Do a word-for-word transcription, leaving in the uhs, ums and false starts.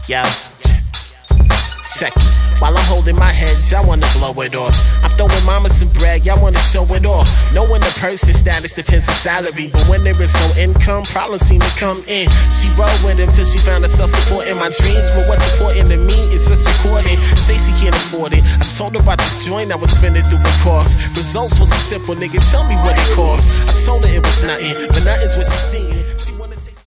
Yo, check it. While I'm holding my head, y'all wanna blow it off. I'm throwing mama some bread, y'all wanna show it off. Knowing the person's status depends on salary, but when there is no income, problems seem to come in. She rolled with him till she found herself supporting my dreams, but what's important to me is just recording. Say she can't afford it. I told her about this joint I was spending through the cost. Results was a simple, nigga, tell me what it cost. I told her it was nothing, but nothing's what she seen. She wanna take